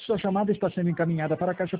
Sua chamada está sendo encaminhada para a caixa